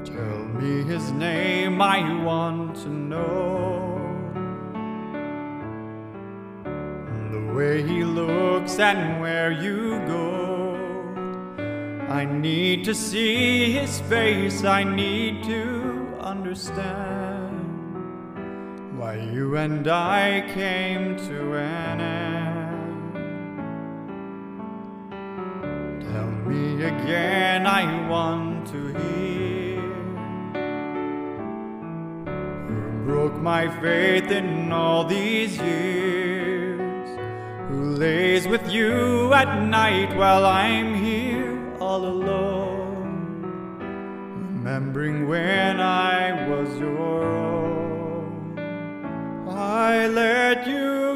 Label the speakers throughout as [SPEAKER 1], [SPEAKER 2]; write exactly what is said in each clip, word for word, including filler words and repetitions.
[SPEAKER 1] Tell me his name, I want to know. The way he looks and where you go. I need to see his face, I need to understand why you and I came to an end. Tell me again, I want to hear who broke my faith in all these years, who lays with you at night while I'm here all alone, remembering when I was your own. I let you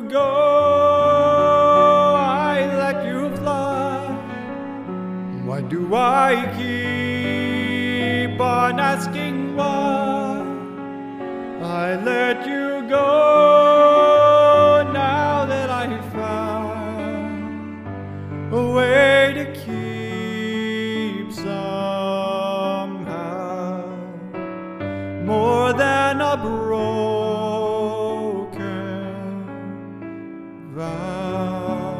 [SPEAKER 1] go, I let you fly. Why do I keep on asking why? I let you go now that I found a way to keep somehow more than a broken vow.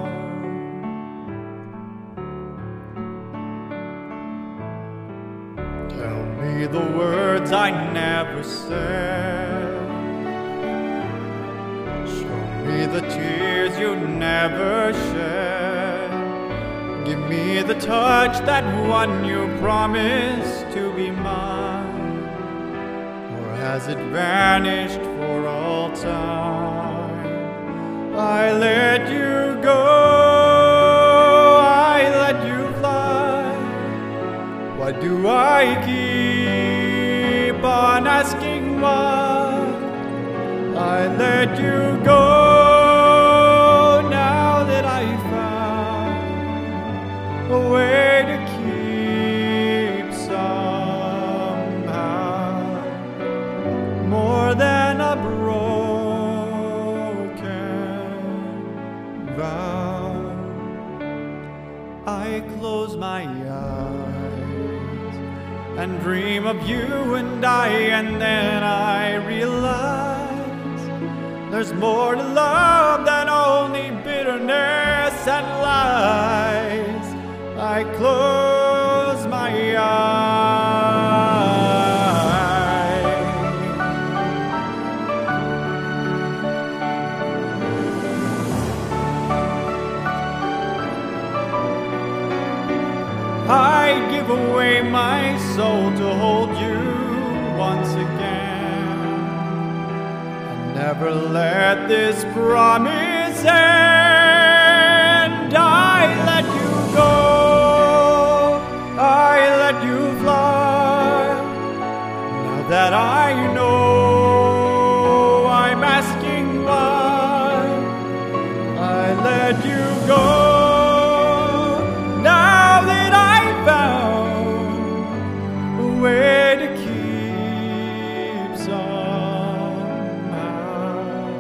[SPEAKER 1] Tell me the words I never said. Show me the tears you never shed. Give me the touch that one you promised to be mine. Or has it vanished for all time? I let you go, I let you fly. Why do I keep on asking why? I let you go now that I found a way to keep somehow more than a broken vow. I close my eyes and dream of you and I, and then I realize there's more to love than only bitterness and lies. I close my eyes. I give away my soul to hold you once again, and never let this promise end. I let you go, I let you fly. Now that I know I'm asking why, I let you go. Now that I found a way to keep somehow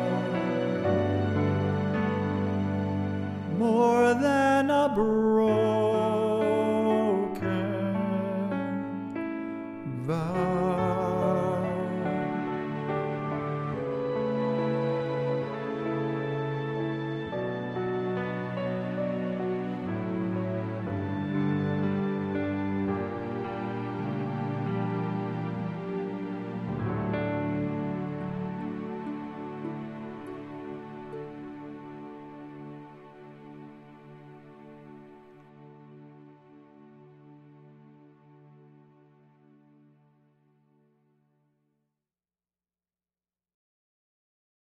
[SPEAKER 1] more than a broken vow.